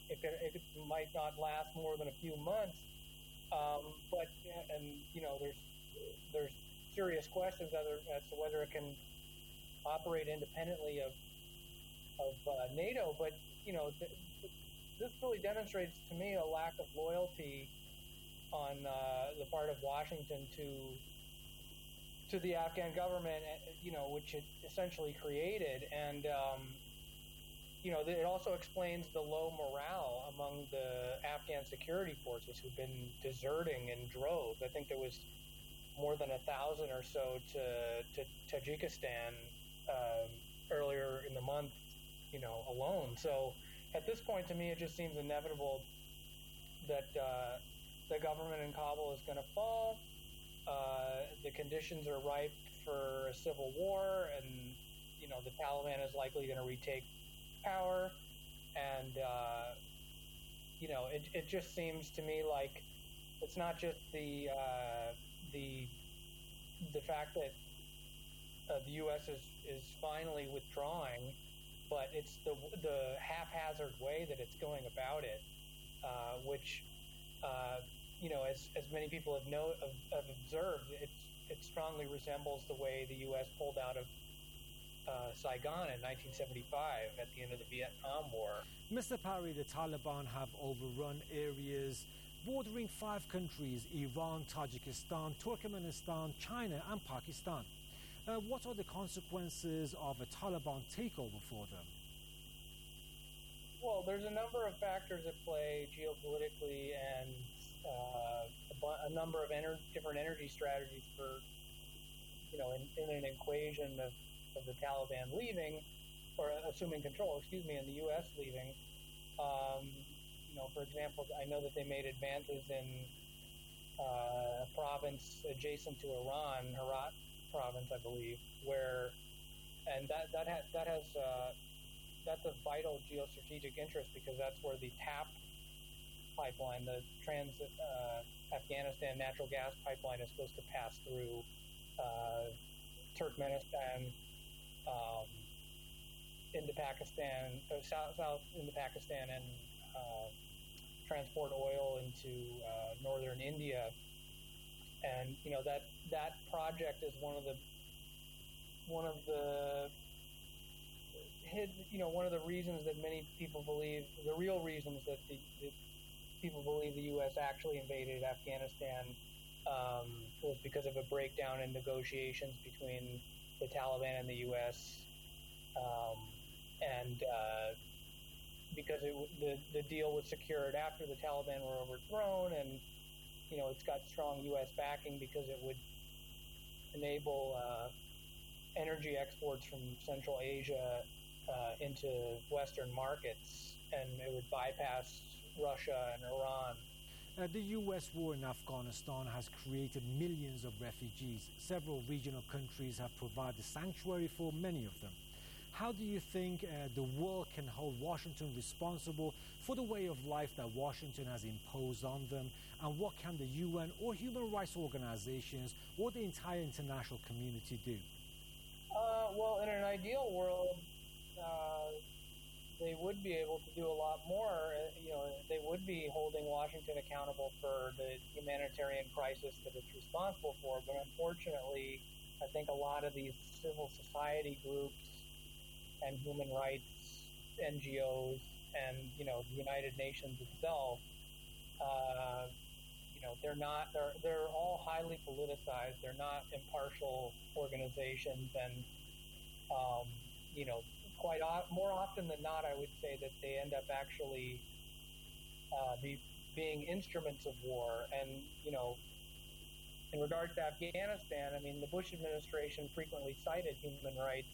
it, could, it might not last more than a few months. Um, but and you know, there's there's serious questions other, as to whether it can operate independently of of uh, NATO. But you know, th- th- this really demonstrates to me a lack of loyalty on uh, the part of Washington to to the Afghan government, you know, which it essentially created. And um, you know, it also explains the low morale among the Afghan security forces who've been deserting in droves. I think there was more than a thousand or so to, to Tajikistan um, earlier in the month, you know, alone. So at this point, to me, it just seems inevitable that uh, the government in Kabul is going to fall. Uh, the conditions are ripe for a civil war, and, you know, the Taliban is likely going to retake power. And, uh, you know, it, it just seems to me like it's not just the uh, the the fact that uh, the U S is, is finally withdrawing, but it's the the haphazard way that it's going about it, uh, which, uh, you know, as as many people have know have, have observed, it's it strongly resembles the way the U S pulled out of uh, Saigon in nineteen seventy-five at the end of the Vietnam War. Mister Parry, the Taliban have overrun areas bordering five countries: Iran, Tajikistan, Turkmenistan, China, and Pakistan. Uh, what are the consequences of a Taliban takeover for them? Well, there's a number of factors at play geopolitically, and uh, a, bu- a number of ener- different energy strategies for, you know, in, in an equation of, of the Taliban leaving, or assuming control, excuse me, and the U S leaving. Um, you know, for example, I know that they made advances in uh, a province adjacent to Iran, Herat province, I believe, where, and that that has that has uh, that's a vital geostrategic interest, because that's where the TAP pipeline, the Trans uh, Afghanistan natural gas pipeline, is supposed to pass through uh, Turkmenistan um, into Pakistan, uh, south, south into Pakistan, and uh, transport oil into uh, northern India. And you know, that that project is one of the one of the hid, you know one of the reasons that many people believe, the real reasons that the, the people believe the U S actually invaded Afghanistan um, was because of a breakdown in negotiations between the Taliban and the U S Um, and uh, because it, the the deal was secured after the Taliban were overthrown, and you know, it's got strong U S backing because it would enable uh, energy exports from Central Asia uh, into Western markets, and it would bypass Russia and Iran. Uh, the U S war in Afghanistan has created millions of refugees. Several regional countries have provided sanctuary for many of them. How do you think uh, the world can hold Washington responsible for the way of life that Washington has imposed on them? And what can the U N or human rights organizations or the entire international community do? Uh, well, in an ideal world, uh, they would be able to do a lot more. Uh, you know, they would be holding Washington accountable for the humanitarian crisis that it's responsible for. But unfortunately, I think a lot of these civil society groups and human rights N G Os and, you know, the United Nations itself, uh, you know, they're not, they're, they're all highly politicized. They're not impartial organizations. And, um, you know, quite o- more often than not, I would say that they end up actually uh, be, being instruments of war. And, you know, in regards to Afghanistan, I mean, the Bush administration frequently cited human rights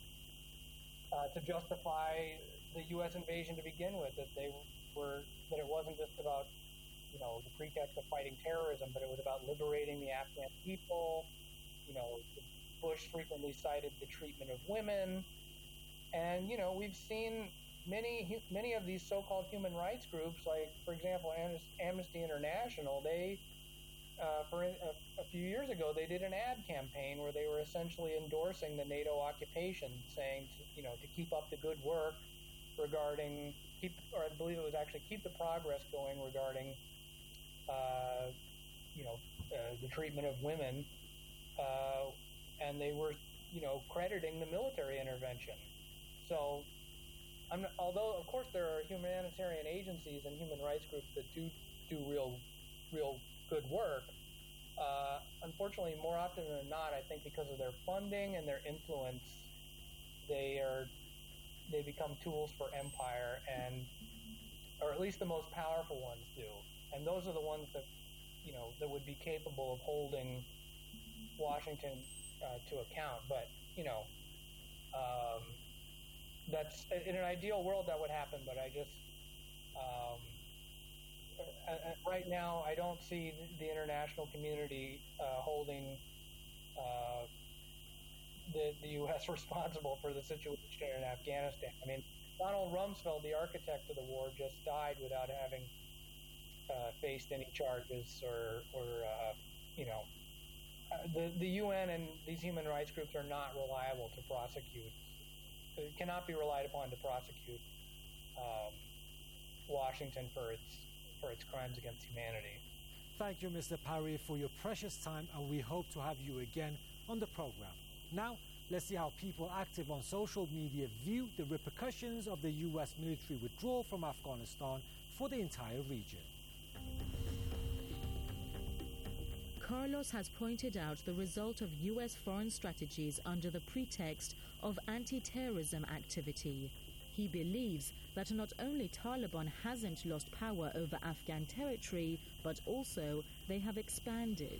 Uh, to justify the U S invasion to begin with, that they were, that it wasn't just about, you know, the pretext of fighting terrorism, but it was about liberating the Afghan people. You know, Bush frequently cited the treatment of women, and you know, we've seen many many of these so-called human rights groups, like for example Amnesty International. They Uh, for a, a few years ago, they did an ad campaign where they were essentially endorsing the NATO occupation, saying, to, you know, to keep up the good work regarding keep, or I believe it was actually keep the progress going regarding, uh, you know, uh, the treatment of women, uh, and they were, you know, crediting the military intervention. So, I'm not, although of course there are humanitarian agencies and human rights groups that do do real, real good work. Uh, unfortunately, more often than not, I think because of their funding and their influence, they are they become tools for empire, and or at least the most powerful ones do. And those are the ones that, you know, that would be capable of holding Washington uh, to account. But, you know, um, that's in an ideal world that would happen. But I just um, uh, right now I don't see the international community uh, holding uh, the the U S responsible for the situation in Afghanistan. I mean, Donald Rumsfeld, the architect of the war, just died without having uh, faced any charges or, or uh, you know, uh, the, the U N and these human rights groups are not reliable to prosecute. It cannot be relied upon to prosecute um, Washington for its, for its crimes against humanity. Thank you, Mister Parry, for your precious time, and we hope to have you again on the program. Now, let's see how people active on social media view the repercussions of the U S military withdrawal from Afghanistan for the entire region. Carlos has pointed out the result of U S foreign strategies under the pretext of anti-terrorism activity. He believes that not only Taliban hasn't lost power over Afghan territory, but also they have expanded.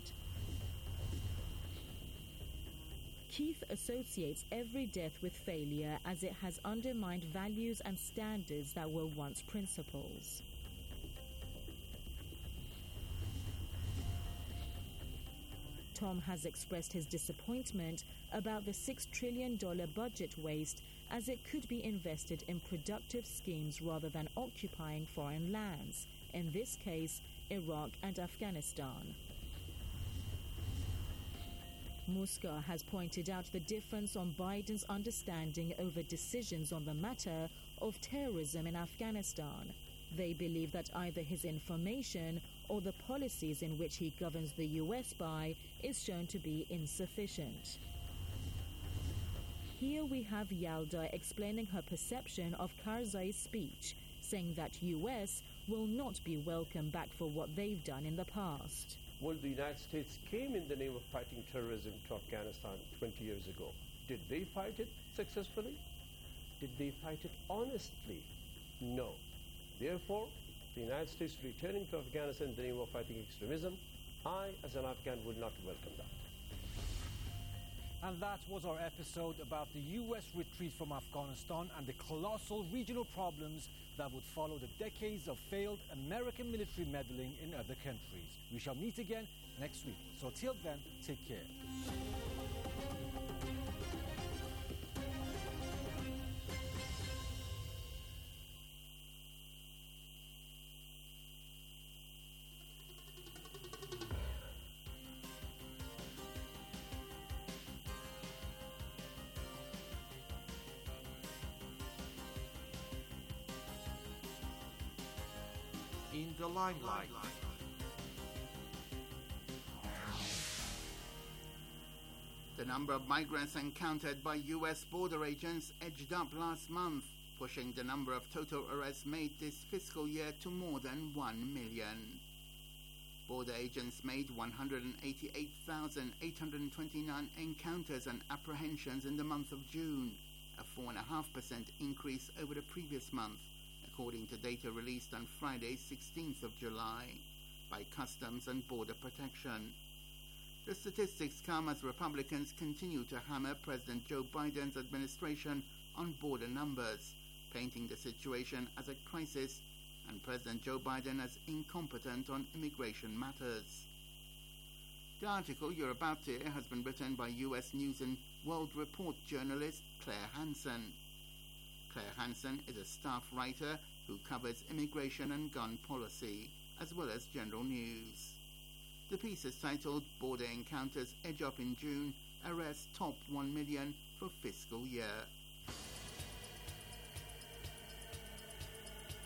Keith associates every death with failure as it has undermined values and standards that were once principles. Tom has expressed his disappointment about the six trillion dollars budget waste, as it could be invested in productive schemes rather than occupying foreign lands, in this case, Iraq and Afghanistan. Muska has pointed out the difference on Biden's understanding over decisions on the matter of terrorism in Afghanistan. They believe that either his information or the policies in which he governs the U S by is shown to be insufficient. Here we have Yalda explaining her perception of Karzai's speech, saying that U S will not be welcome back for what they've done in the past. Well, the United States came in the name of fighting terrorism to Afghanistan twenty years ago. Did they fight it successfully? Did they fight it honestly? No. Therefore, the United States returning to Afghanistan in the name of fighting extremism, I, as an Afghan, would not welcome that. And that was our episode about the U S retreat from Afghanistan and the colossal regional problems that would follow the decades of failed American military meddling in other countries. We shall meet again next week. So till then, take care. In the limelight. The number of migrants encountered by U S border agents edged up last month, pushing the number of total arrests made this fiscal year to more than one million. Border agents made one hundred eighty-eight thousand eight hundred twenty-nine encounters and apprehensions in the month of June, a four point five percent increase over the previous month, according to data released on Friday, sixteenth of July, by Customs and Border Protection. The statistics come as Republicans continue to hammer President Joe Biden's administration on border numbers, painting the situation as a crisis and President Joe Biden as incompetent on immigration matters. The article you're about to hear has been written by U S News and World Report journalist Claire Hansen. Claire Hansen is a staff writer who covers immigration and gun policy, as well as general news. The piece is titled Border Encounters Edge Up in June, Arrests Top one million for Fiscal Year.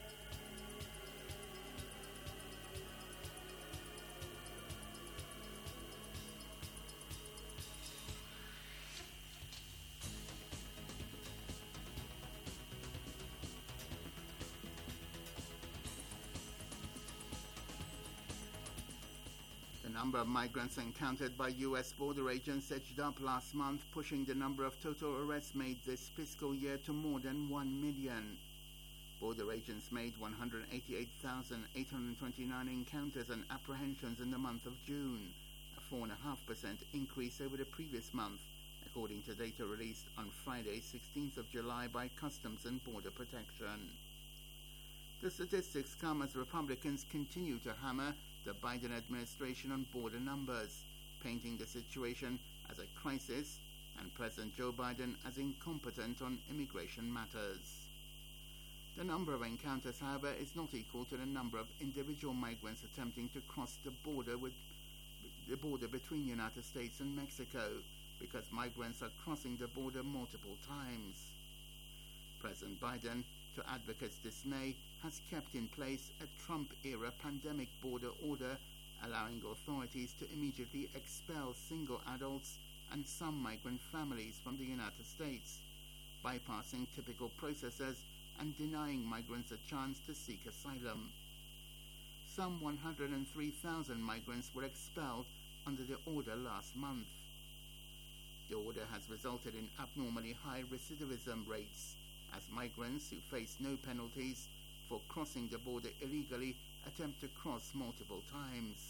number of migrants encountered by U S border agents edged up last month, pushing the number of total arrests made this fiscal year to more than one million. Border agents made one hundred eighty-eight thousand eight hundred twenty-nine encounters and apprehensions in the month of June, a four point five percent increase over the previous month, according to data released on Friday, sixteenth of July by Customs and Border Protection. The statistics come as Republicans continue to hammer the Biden administration on border numbers, painting the situation as a crisis and President Joe Biden as incompetent on immigration matters. The number of encounters, however, is not equal to the number of individual migrants attempting to cross the border with the border between the United States and Mexico, because migrants are crossing the border multiple times. President Biden, to advocates' dismay, has kept in place a Trump-era pandemic border order, allowing authorities to immediately expel single adults and some migrant families from the United States, bypassing typical processes and denying migrants a chance to seek asylum. Some one hundred three thousand migrants were expelled under the order last month. The order has resulted in abnormally high recidivism rates, as migrants who face no penalties for crossing the border illegally attempt to cross multiple times.